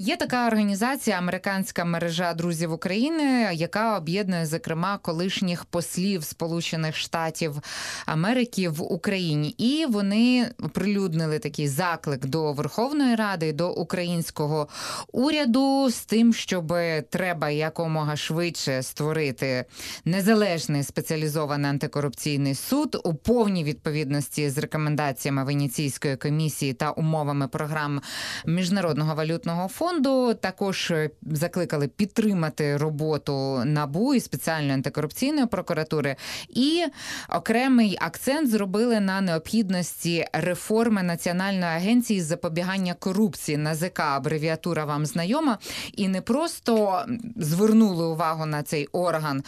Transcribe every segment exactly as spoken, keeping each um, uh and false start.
Є така організація, американська мережа друзів України, яка об'єднує, зокрема, колишніх послів Сполучених Штатів Америки в Україні. І вони оприлюднили такий заклик до Верховної Ради, до українського уряду з тим, щоб треба якомога швидше створити незалежний спеціалізований антикорупційний суд у повній відповідності з рекомендаціями Венеційської комісії та умовами програм Міжнародного валютного фонду. Також закликали підтримати роботу НАБУ і спеціальної антикорупційної прокуратури. І окремий акцент зробили на необхідності реформи Національної агенції з запобігання корупції, НАЗК, абревіатура вам знайома, і не просто звернули увагу на цей орган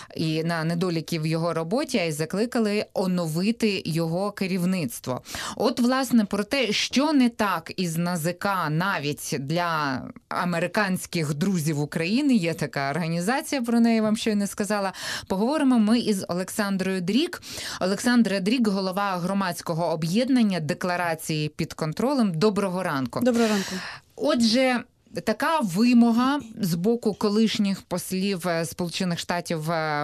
і на недоліки в його роботі, а й закликали оновити його керівництво. От, власне, про те, що не так із НАЗК навіть для американських друзів України, є така організація, про неї вам щойно сказала, поговоримо ми із Олександрою Дрік. Олександра Дрік, голова громадського об'єднання «Декларації під контролем». Доброго ранку. Доброго ранку. Отже, така вимога з боку колишніх послів Сполучених Штатів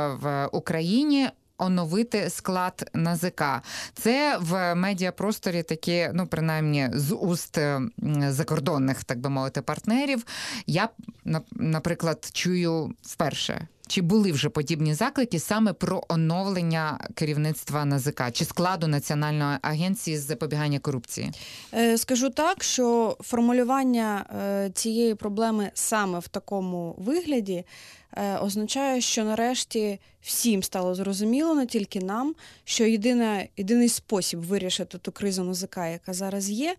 в Україні оновити склад НАЗК. Це в медіапросторі такі, ну, принаймні, з уст закордонних, так би мовити, партнерів. Я, наприклад, чую вперше. Чи були вже подібні заклики саме про оновлення керівництва НАЗК чи складу Національної агенції з запобігання корупції? Скажу так, що формулювання цієї проблеми саме в такому вигляді означає, що нарешті всім стало зрозуміло, не тільки нам, що єдине, єдиний спосіб вирішити ту кризу НАЗК, яка зараз є,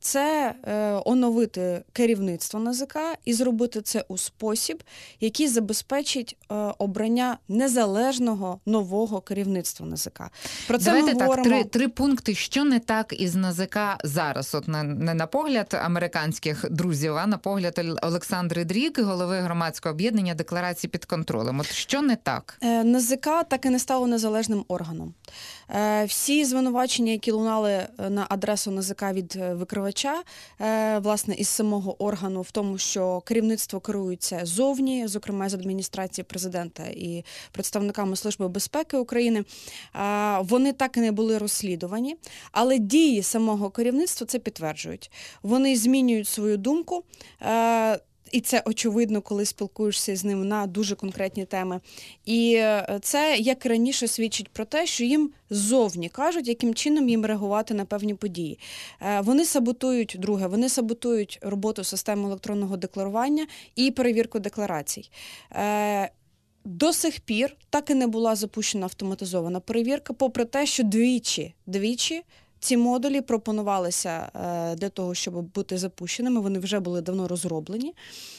це е, оновити керівництво НАЗК і зробити це у спосіб, який забезпечить е, обрання незалежного нового керівництва НАЗК. Про це Давайте ми так, говоримо... три, три пункти, що не так із НАЗК зараз. От на, не на погляд американських друзів, а на погляд Олександри Дрік, голови громадського об'єднання «Декларації під контролем». От що не так? Е, НАЗК так і не стало незалежним органом. Е, всі звинувачення, які лунали на адресу НАЗК від викривача, е, власне, із самого органу, в тому, що керівництво керується зовні, зокрема з адміністрації президента і представниками Служби безпеки України, е, вони так і не були розслідувані, але дії самого керівництва це підтверджують. Вони змінюють свою думку, е, і це очевидно, коли спілкуєшся з ним на дуже конкретні теми. І це, як і раніше, свідчить про те, що їм ззовні кажуть, яким чином їм реагувати на певні події. Вони саботують, друге, вони саботують роботу системи електронного декларування і перевірку декларацій. До сих пір так і не була запущена автоматизована перевірка, попри те, що двічі, двічі ці модулі пропонувалися для того, щоб бути запущеними, вони вже були давно розроблені.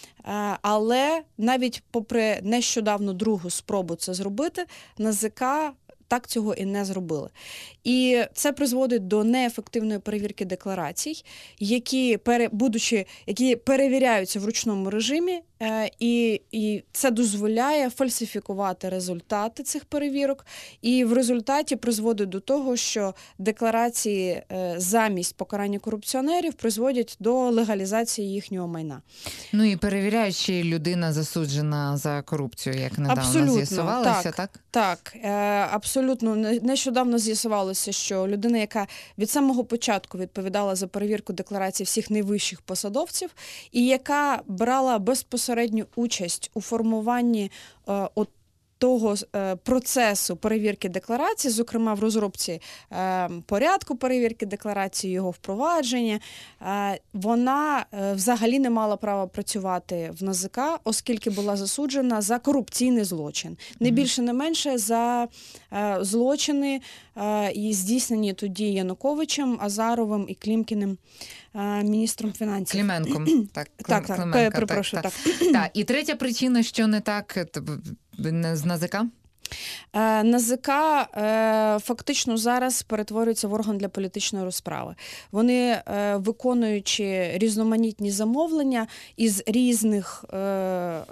Але навіть попри нещодавно другу спробу це зробити, НАЗК так цього і не зробили. І це призводить до неефективної перевірки декларацій, які, будучи, які перевіряються в ручному режимі, і, і це дозволяє фальсифікувати результати цих перевірок, і в результаті призводить до того, що декларації замість покарання корупціонерів призводять до легалізації їхнього майна. Ну і перевіряючи, людина засуджена за корупцію, як недавно абсолютно, з'ясувалося, так? Так, так, абсолютно. Нещодавно з'ясувалося, що людина, яка від самого початку відповідала за перевірку декларацій всіх найвищих посадовців, і яка брала безпосередню участь у формуванні е, от того процесу перевірки декларацій, зокрема в розробці е, порядку перевірки декларації, його впровадження, е, вона е, взагалі не мала права працювати в НАЗК, оскільки була засуджена за корупційний злочин. Не більше, не менше за е, злочини, е, і здійснені тоді Януковичем, Азаровим і Клімкіним, е, міністром фінансів. Клименком. Так, так, так, Клименко, перепрошую, так. так. так. І третя причина, що не так з НАЗК? Е, НАЗК е, фактично зараз перетворюється в орган для політичної розправи. Вони, е, виконуючи різноманітні замовлення із різних, е, е,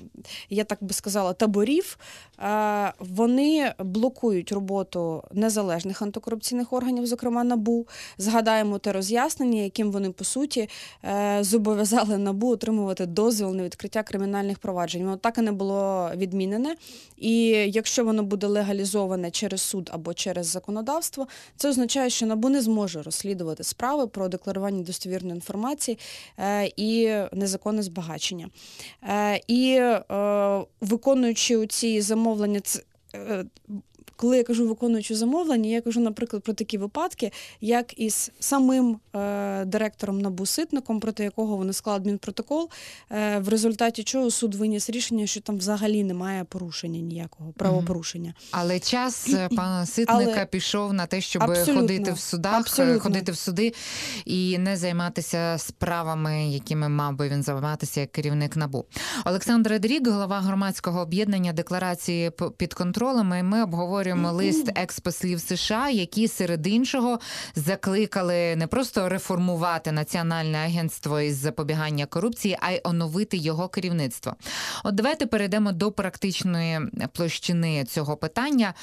я так би сказала, таборів, е, вони блокують роботу незалежних антикорупційних органів, зокрема НАБУ. Згадаємо те роз'яснення, яким вони, по суті, е, зобов'язали НАБУ отримувати дозвіл на відкриття кримінальних проваджень. Воно так і не було відмінене. І якщо воно буде легалізоване через суд або через законодавство, це означає, що НАБУ не зможе розслідувати справи про декларування достовірної інформації е, і незаконне збагачення. Е, і е, виконуючи ці замовлення, це, е, коли я кажу виконуючи замовлення, я кажу, наприклад, про такі випадки, як із самим е, директором НАБУ Ситником, проти якого вони склали адмінпротокол, е, в результаті чого суд виніс рішення, що там взагалі немає порушення ніякого, правопорушення. Але час пана Ситника Але... пішов на те, щоб Абсолютно. ходити в судах, Абсолютно. ходити в суди і не займатися справами, якими мав би він займатися як керівник НАБУ. Олександр Дрік, голова громадського об'єднання «Декларації під контролем», і ми обговорюємо лист екс-послів США, які, серед іншого, закликали не просто реформувати Національне агентство із запобігання корупції, а й оновити його керівництво. От давайте перейдемо до практичної площини цього питання.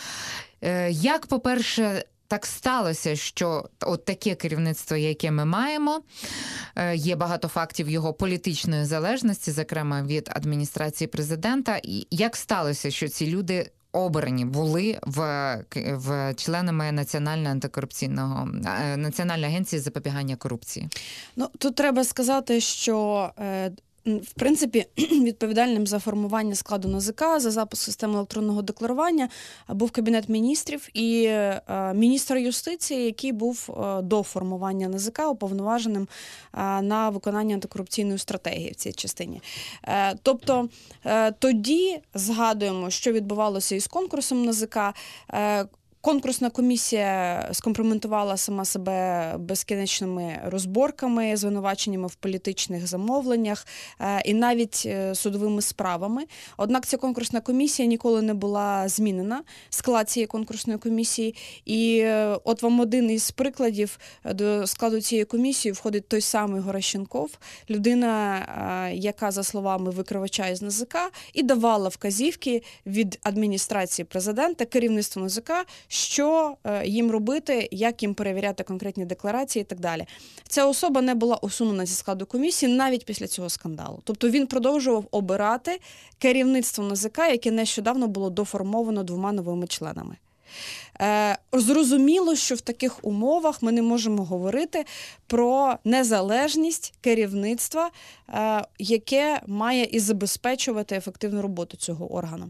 Як, по-перше, так сталося, що от таке керівництво, яке ми маємо, є багато фактів його політичної залежності, зокрема від адміністрації президента. І як сталося, що ці люди обрані були в, в членами Національного антикорупційного, Національної агенції з запобігання корупції? Ну, тут треба сказати, що е, в принципі, відповідальним за формування складу НАЗК, за запуск системи електронного декларування був Кабінет міністрів і е, міністр юстиції, який був е, до формування НАЗК уповноваженим е, на виконання антикорупційної стратегії в цій частині. Е, тобто е, тоді згадуємо, що відбувалося із конкурсом НАЗК. Е, Конкурсна комісія скомпрометувала сама себе безкінечними розборками, звинуваченнями в політичних замовленнях і навіть судовими справами. Однак ця конкурсна комісія ніколи не була змінена, склад цієї конкурсної комісії. І от вам один із прикладів: до складу цієї комісії входить той самий Горощенков, людина, яка, за словами викривача із НАЗК, і давала вказівки від адміністрації президента, керівництву НАЗК, що їм робити, як їм перевіряти конкретні декларації і так далі. Ця особа не була усунена зі складу комісії навіть після цього скандалу. Тобто він продовжував обирати керівництво НАЗК, яке нещодавно було доформовано двома новими членами. Е, зрозуміло, що в таких умовах ми не можемо говорити про незалежність керівництва, е, яке має і забезпечувати ефективну роботу цього органу.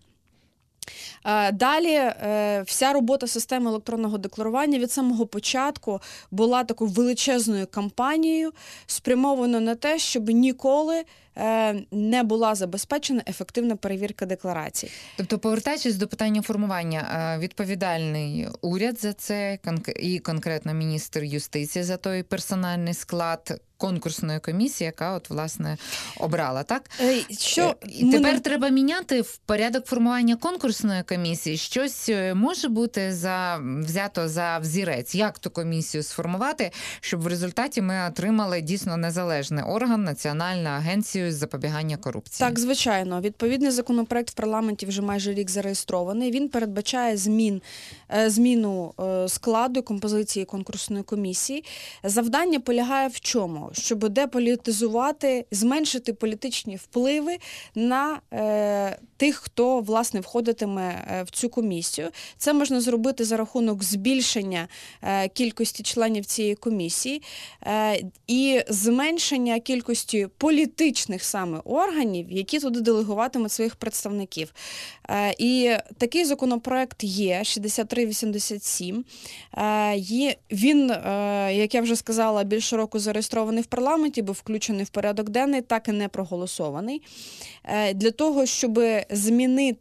Далі вся робота системи електронного декларування від самого початку була такою величезною кампанією, спрямованою на те, щоб ніколи не була забезпечена ефективна перевірка декларацій. Тобто, повертаючись до питання формування, відповідальний уряд за це і конкретно міністр юстиції за той персональний склад конкурсної комісії, яка от, власне, обрала, так? Що і тепер не... треба міняти в порядок формування конкурсної комісії. Щось може бути за, взято за взірець. Як ту комісію сформувати, щоб в результаті ми отримали дійсно незалежний орган, Національну агенцію з запобігання корупції? Так, звичайно. Відповідний законопроект в парламенті вже майже рік зареєстрований. Він передбачає змін, зміну складу і композиції конкурсної комісії. Завдання полягає в чому? Щоб деполітизувати, зменшити політичні впливи на е, тих, хто, власне, входитиме в цю комісію. Це можна зробити за рахунок збільшення е, кількості членів цієї комісії е, і зменшення кількості політичних саме органів, які туди делегуватимуть своїх представників. Е, і такий законопроект є, шістдесят три вісімдесят сім. Е, є, він, е, як я вже сказала, більше року зареєстрований в парламенті, був включений в порядок денний, так і не проголосований. Для того, щоб змінити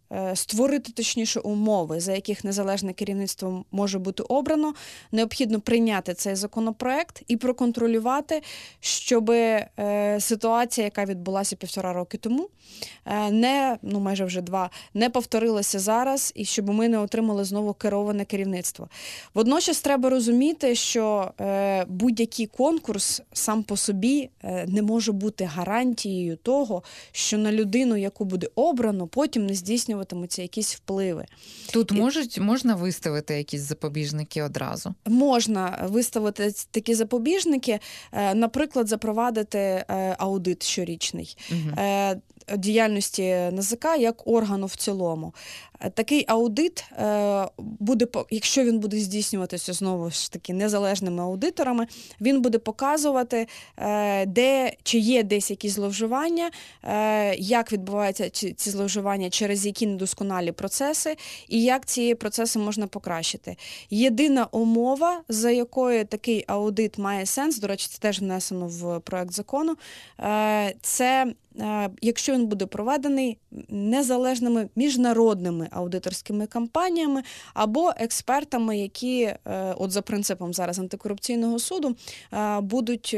створити, точніше, умови, за яких незалежне керівництво може бути обрано, необхідно прийняти цей законопроект і проконтролювати, щоб ситуація, яка відбулася півтора роки тому, не, ну майже вже два, не повторилася зараз, і щоб ми не отримали знову кероване керівництво. Водночас треба розуміти, що будь-який конкурс сам по собі не може бути гарантією того, що на людину, яку буде обрано, потім не здійснюватимуться якісь впливи. Тут можуть, можна виставити якісь запобіжники одразу? Можна виставити такі запобіжники, наприклад, запровадити аудит щорічний. Угу. Діяльності НАЗК як органу в цілому. Такий аудит буде, якщо він буде здійснюватися знову ж таки незалежними аудиторами, він буде показувати, де, чи є десь якісь зловживання, як відбуваються ці зловживання, через які недосконалі процеси, і як ці процеси можна покращити. Єдина умова, за якою такий аудит має сенс, до речі, це теж внесено в проект закону, це якщо він буде проведений незалежними міжнародними аудиторськими компаніями або експертами, які, от за принципом зараз антикорупційного суду, будуть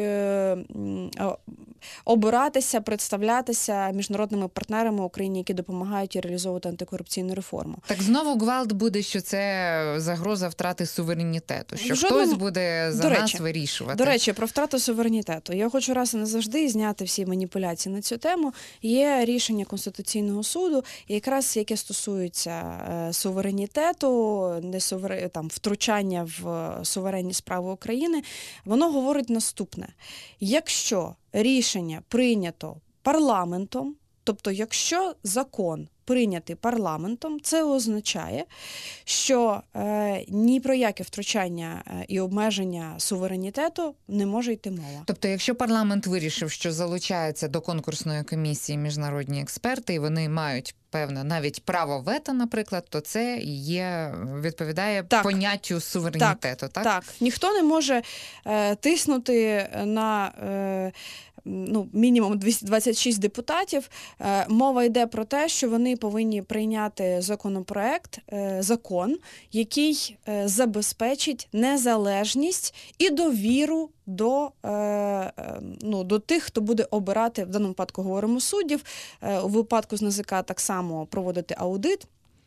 обиратися, представлятися міжнародними партнерами України, які допомагають реалізовувати антикорупційну реформу. Так знову гвалт буде, що це загроза втрати суверенітету, що Жодному... хтось буде за до нас речі, вирішувати. До речі, про втрату суверенітету. Я хочу раз і назавжди зняти всі маніпуляції на цю тему. Є рішення Конституційного суду, якраз яке стосується суверенітету, не сувер... там, втручання в суверенні справи України. Воно говорить наступне. Якщо рішення прийнято парламентом, тобто якщо закон прийнятий парламентом, це означає, що е, ні про яке втручання і обмеження суверенітету не може йти мова. Тобто, якщо парламент вирішив, що залучаються до конкурсної комісії міжнародні експерти, і вони мають певне навіть право вето, наприклад, то це є, відповідає так. поняттю суверенітету, так? Так, так. Ніхто не може е, тиснути на е, ну, мінімум двісті двадцять шість депутатів. Е, мова йде про те, що вони повинні прийняти законопроект, е, закон, який е, забезпечить незалежність і довіру до, е, ну, до тих, хто буде обирати, в даному випадку говоримо суддів, е, у випадку з НАЗК так само проводити аудит.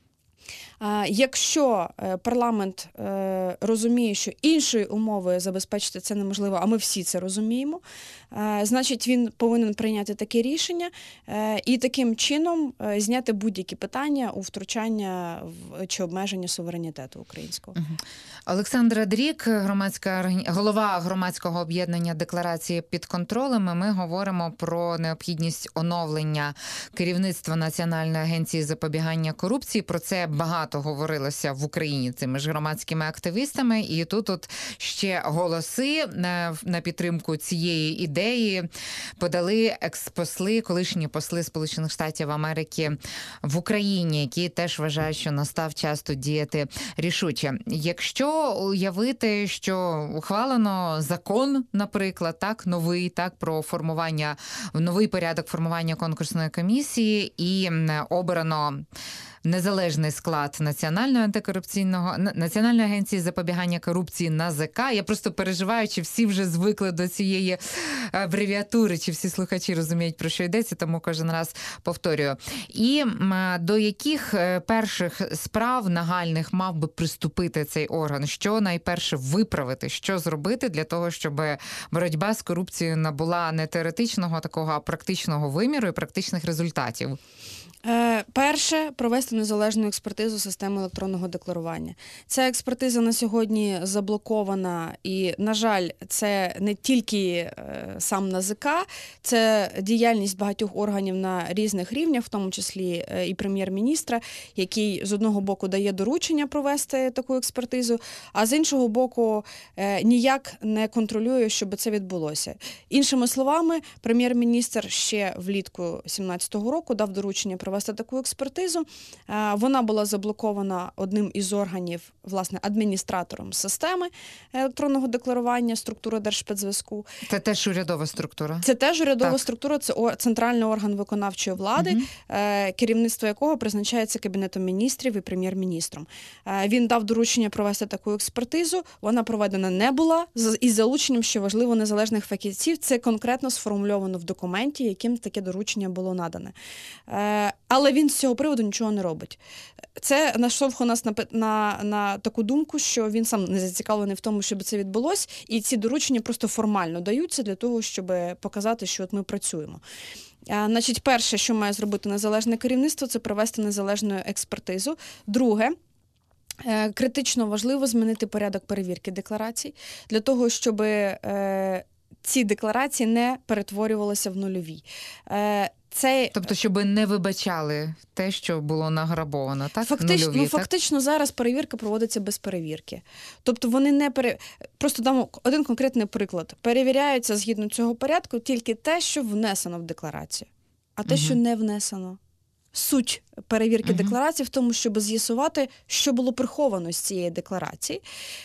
Якщо парламент розуміє, що іншої умови забезпечити це неможливо, а ми всі це розуміємо, значить він повинен прийняти таке рішення і таким чином зняти будь-які питання у втручання чи обмеження суверенітету українського. Олександра Дрік, громадська голова громадського об'єднання «Декларації під контролем». Ми говоримо про необхідність оновлення керівництва Національної агенції запобігання корупції. Про це багато говорилося в Україні цими ж громадськими активістами. І тут от ще голоси на, на підтримку цієї ідеї подали експосли, колишні посли Сполучених Штатів Америки в Україні, які теж вважають, що настав час тут діяти рішуче. Якщо уявити, що ухвалено закон, наприклад, так, новий, так, про формування, новий порядок формування конкурсної комісії і обрано незалежний склад Національного антикорупційного Національної агенції запобігання корупції НАЗК. Я просто переживаю, чи всі вже звикли до цієї абревіатури, чи всі слухачі розуміють, про що йдеться, тому кожен раз повторюю. І до яких перших справ нагальних мав би приступити цей орган? Що найперше виправити? Що зробити для того, щоб боротьба з корупцією набула не теоретичного такого, а практичного виміру і практичних результатів? Перше, провести незалежну експертизу системи електронного декларування. Ця експертиза на сьогодні заблокована і, на жаль, це не тільки сам НАЗК, це діяльність багатьох органів на різних рівнях, в тому числі і прем'єр-міністра, який з одного боку дає доручення провести таку експертизу, а з іншого боку ніяк не контролює, щоб це відбулося. Іншими словами, прем'єр-міністр ще влітку дві тисячі сімнадцятого року дав доручення провести провести таку експертизу. Вона була заблокована одним із органів, власне, адміністратором системи електронного декларування, структури Держспецзв'язку. Це теж урядова структура? Це теж урядова так. структура, це центральний орган виконавчої влади, угу. керівництво якого призначається Кабінетом міністрів і прем'єр-міністром. Він дав доручення провести таку експертизу, вона проведена не була, із залученням, що важливо, незалежних фахівців. Це конкретно сформульовано в документі, яким таке доручення було надане. Але він з цього приводу нічого не робить. Це наштовхує нас на, на, на таку думку, що він сам не зацікавлений в тому, щоб це відбулося, і ці доручення просто формально даються для того, щоб показати, що от ми працюємо. А, значить, перше, що має зробити незалежне керівництво, це провести незалежну експертизу. Друге, критично важливо змінити порядок перевірки декларацій для того, щоб е, ці декларації не перетворювалися в нульові. Е, Це... Тобто, щоб не вибачали те, що було награбовано, так? Фактично, Нульові, ну, так? фактично зараз перевірка проводиться без перевірки. Тобто вони не пере... Просто дамо один конкретний приклад. Перевіряється згідно цього порядку тільки те, що внесено в декларацію, а те, угу. що не внесено. Суть перевірки угу. декларації в тому, щоб з'ясувати, що було приховано з цієї декларації.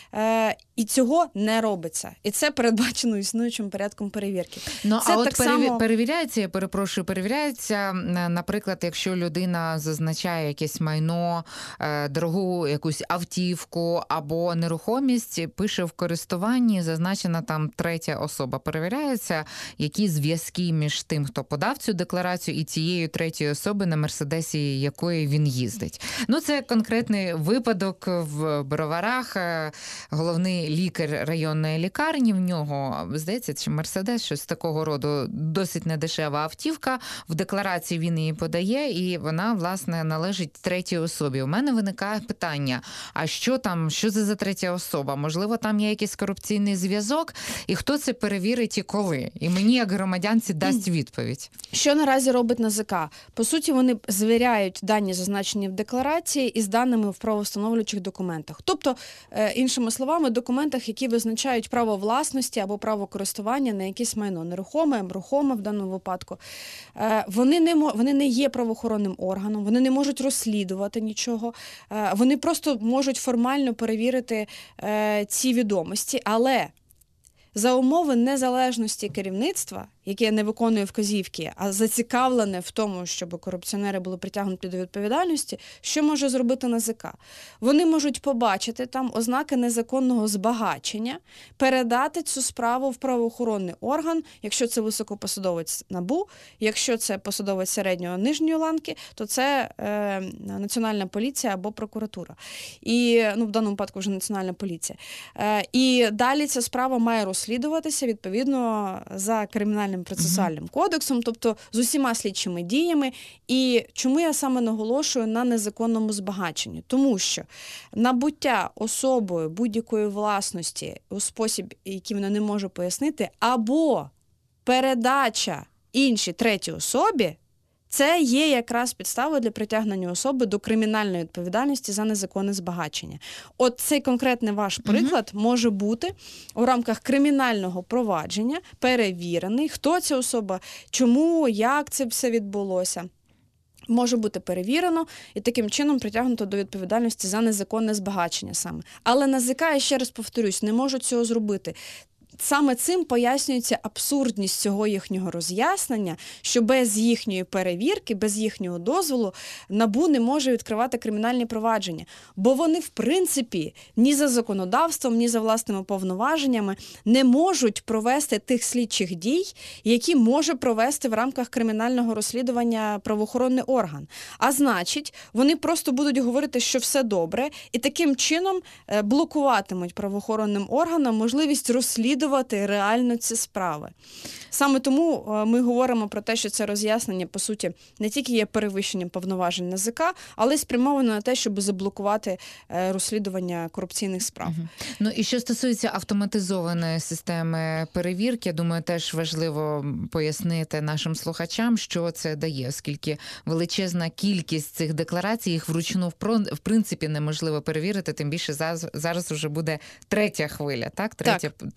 Е, і цього не робиться. І це передбачено існуючим порядком перевірки. Ну, це а так от переві... само... перевіряється, я перепрошую, перевіряється, наприклад, якщо людина зазначає якесь майно, дорогу якусь автівку або нерухомість, пише в користуванні, зазначена там третя особа. Перевіряється, які зв'язки між тим, хто подав цю декларацію, і цією третьою особи на Мерседесі, якої він їздить. Ну, це конкретний випадок в Броварах. Головний лікар районної лікарні, в нього, здається, чи Мерседес, щось такого роду, досить недешева автівка. В декларації він її подає, і вона, власне, належить третій особі. У мене виникає питання, а що там, що це за третя особа? Можливо, там є якийсь корупційний зв'язок? І хто це перевірить і коли? І мені, як громадянці, дасть відповідь. Що наразі робить НАЗК? По суті, вони звіряють дані, зазначені в декларації, із даними в правовстановлюючих документах. Тобто, іншими словами, документах, які визначають право власності або право користування на якесь майно, нерухоме, рухоме в даному випадку. Вони не, вони не є правоохоронним органом, вони не можуть розслідувати нічого, вони просто можуть формально перевірити ці відомості, але за умови незалежності керівництва, яке не виконує вказівки, а зацікавлене в тому, щоб корупціонери були притягнуті до відповідальності, що може зробити НАЗК? Вони можуть побачити там ознаки незаконного збагачення, передати цю справу в правоохоронний орган, якщо це високопосадовець НАБУ, якщо це посадовець середньої нижньої ланки, то це е, Національна поліція або прокуратура. І, ну, в даному випадку вже Національна поліція. Е, і далі ця справа має розслідуватися відповідно за кримінальним процесуальним uh-huh. кодексом, тобто з усіма слідчими діями. І чому я саме наголошую на незаконному збагаченні? Тому що набуття особою будь-якої власності у спосіб, який вона не може пояснити, або передача іншій третій особі, це є якраз підставою для притягнення особи до кримінальної відповідальності за незаконне збагачення. От цей конкретний ваш приклад угу. може бути у рамках кримінального провадження перевірений, хто ця особа, чому, як це все відбулося. Може бути перевірено і таким чином притягнуто до відповідальності за незаконне збагачення саме. Але НАЗК, я ще раз повторюсь, не можуть цього зробити. Саме цим пояснюється абсурдність цього їхнього роз'яснення, що без їхньої перевірки, без їхнього дозволу НАБУ не може відкривати кримінальні провадження. Бо вони, в принципі, ні за законодавством, ні за власними повноваженнями не можуть провести тих слідчих дій, які може провести в рамках кримінального розслідування правоохоронний орган. А значить, вони просто будуть говорити, що все добре, і таким чином блокуватимуть правоохоронним органам можливість розслідувати реально ці справи. Саме тому ми говоримо про те, що це роз'яснення, по суті, не тільки є перевищенням повноважень НАЗК, але й спрямовано на те, щоб заблокувати розслідування корупційних справ. Угу. Ну і що стосується автоматизованої системи перевірки, я думаю, теж важливо пояснити нашим слухачам, що це дає, оскільки величезна кількість цих декларацій, їх вручну в принципі неможливо перевірити, тим більше зараз, зараз вже буде третя хвиля, так? Третя, так, третій так. раз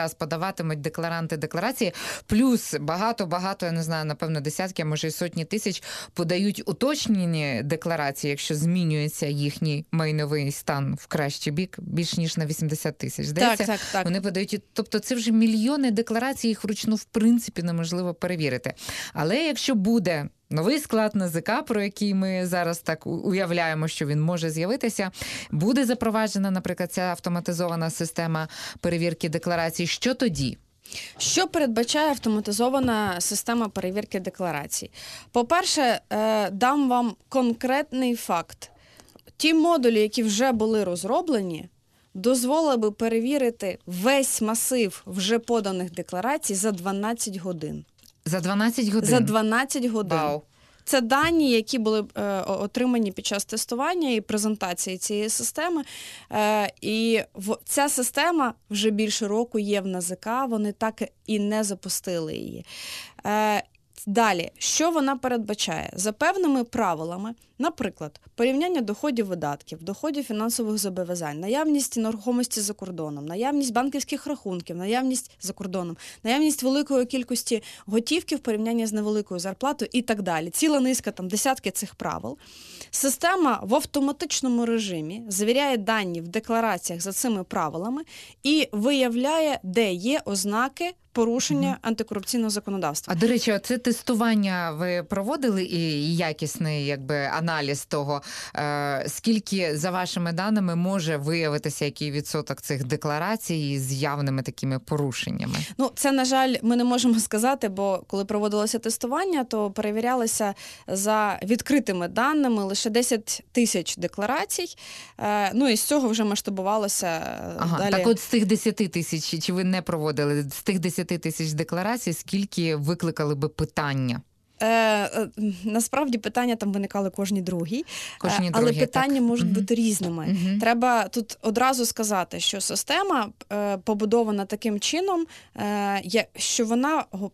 час подаватимуть декларанти декларації, плюс багато-багато, я не знаю, напевно, десятки, а може й сотні тисяч подають уточнені декларації, якщо змінюється їхній майновий стан в кращий бік, більш ніж на вісімдесят тисяч. Здається, так, так, так. вони подають, тобто це вже мільйони декларацій, їх вручну в принципі неможливо перевірити. Але якщо буде новий склад НАЗК, про який ми зараз так уявляємо, що він може з'явитися, буде запроваджена, наприклад, ця автоматизована система перевірки декларацій, що тоді? Що передбачає автоматизована система перевірки декларацій? По-перше, дам вам конкретний факт. Ті модулі, які вже були розроблені, дозволили би перевірити весь масив вже поданих декларацій за дванадцять годин. За дванадцять годин? За дванадцять годин. Вау. Це дані, які були е, отримані під час тестування і презентації цієї системи. Е, і в, ця система вже більше року є в НАЗК, вони так і не запустили її. Е, Далі, що вона передбачає? За певними правилами, наприклад, порівняння доходів-видатків, доходів фінансових зобов'язань, наявність нерухомості за кордоном, наявність банківських рахунків, наявність за кордоном, наявність великої кількості готівки в порівнянні з невеликою зарплатою і так далі. Ціла низка, там, десятки цих правил. Система в автоматичному режимі завіряє дані в деклараціях за цими правилами і виявляє, де є ознаки порушення mm-hmm. антикорупційного законодавства. А, до речі, це тестування ви проводили і якісний якби аналіз того, е, скільки, за вашими даними, може виявитися, який відсоток цих декларацій з явними такими порушеннями? Ну, це, на жаль, ми не можемо сказати, бо коли проводилося тестування, то перевірялися за відкритими даними лише десять тисяч декларацій. Е, ну, і з цього вже масштабувалося ага, далі. Так от з тих десяти тисяч, чи ви не проводили, з тих десяти тисяч декларацій, скільки викликали би питання? Е, е, насправді питання там виникали кожній другій, Кожній е, але другій, питання так. можуть Угу. бути різними. Угу. Треба тут одразу сказати, що система е, побудована таким чином, е, є, що вона е,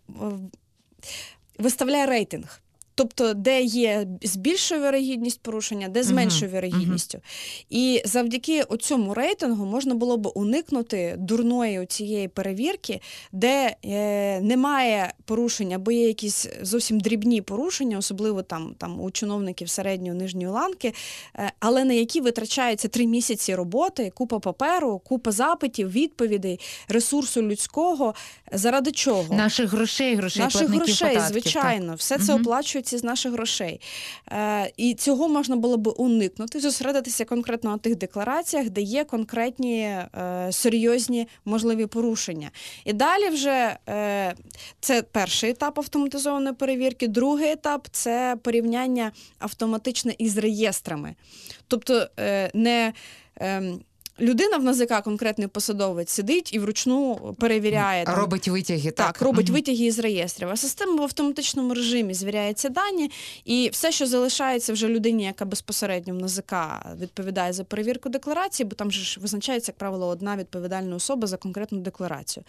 виставляє рейтинг. Тобто, де є з більшою вірогідністю порушення, де з меншою вірогідністю. Uh-huh. І завдяки цьому рейтингу можна було б уникнути дурної цієї перевірки, де е, немає порушення, або є якісь зовсім дрібні порушення, особливо там, там у чиновників середньої, нижньої ланки, е, але на які витрачаються три місяці роботи, купа паперу, купа запитів, відповідей, ресурсу людського. Заради чого? Наших грошей, грошей Наших платників грошей, податків. звичайно. Так. Все це угу. оплачується з наших грошей. Е, і цього можна було б уникнути, зосередитися конкретно на тих деклараціях, де є конкретні е, серйозні можливі порушення. І далі вже е, це перший етап автоматизованої перевірки. Другий етап – це порівняння автоматичне із реєстрами. Тобто е, не... Е, людина в НАЗК, конкретний посадовець, сидить і вручну перевіряє. Там, робить витяги. Так, так робить угу. витяги із реєстрів. А система в автоматичному режимі звіряє ці дані, і все, що залишається вже людині, яка безпосередньо в НАЗК відповідає за перевірку декларації, бо там же ж визначається, як правило, одна відповідальна особа за конкретну декларацію.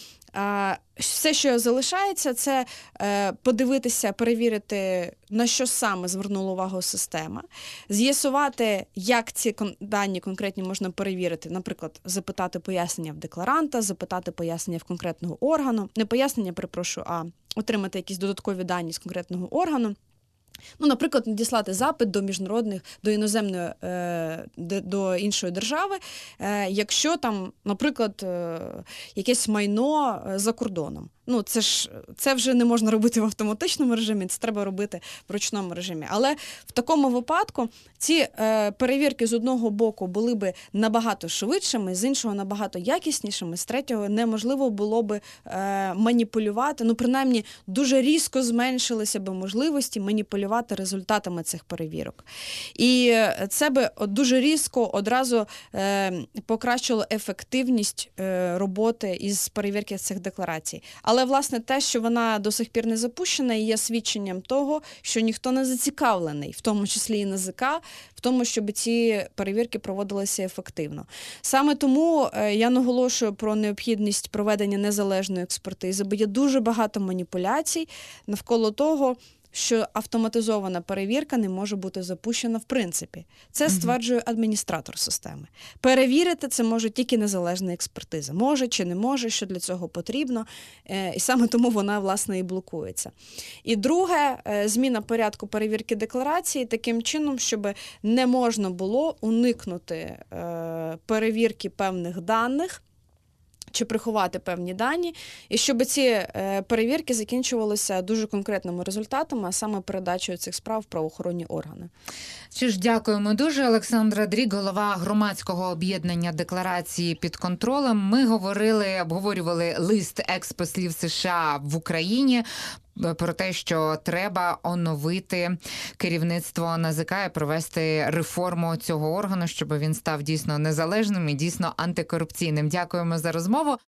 Все, що залишається, це подивитися, перевірити, на що саме звернула увагу система, з'ясувати, як ці дані конкретні можна перевірити, наприклад, запитати пояснення в декларанта, запитати пояснення в конкретного органу, не пояснення, перепрошую, а отримати якісь додаткові дані з конкретного органу. Ну, наприклад, надіслати запит до міжнародних, до іноземної, е, до іншої держави, е, якщо там, наприклад, е, якесь майно за кордоном. Ну, це ж це вже не можна робити в автоматичному режимі, це треба робити в ручному режимі. Але в такому випадку ці е, перевірки з одного боку були би набагато швидшими, з іншого набагато якіснішими, з третього неможливо було би е, маніпулювати, ну, принаймні, дуже різко зменшилися б можливості маніпулювати результатами цих перевірок. І це би дуже різко одразу е, покращило ефективність е, роботи із перевірки цих декларацій. Але, власне, те, що вона до сих пір не запущена, є свідченням того, що ніхто не зацікавлений, в тому числі і НАЗК, в тому, щоб ці перевірки проводилися ефективно. Саме тому я наголошую про необхідність проведення незалежної експертизи, бо є дуже багато маніпуляцій навколо того, що автоматизована перевірка не може бути запущена в принципі. Це стверджує адміністратор системи. Перевірити це може тільки незалежна експертиза. Може чи не може, що для цього потрібно. І саме тому вона, власне, і блокується. І друге, зміна порядку перевірки декларації таким чином, щоб не можна було уникнути перевірки певних даних, чи приховати певні дані, і щоб ці е, перевірки закінчувалися дуже конкретними результатами, а саме передачею цих справ в правоохоронні органи. Що ж, дякуємо дуже. Олександра Дрік, голова громадського об'єднання декларації під контролем. Ми говорили, обговорювали лист екс-послів США в Україні про те, що треба оновити керівництво НАЗК і провести реформу цього органу, щоб він став дійсно незалежним і дійсно антикорупційним. Дякуємо за розмову.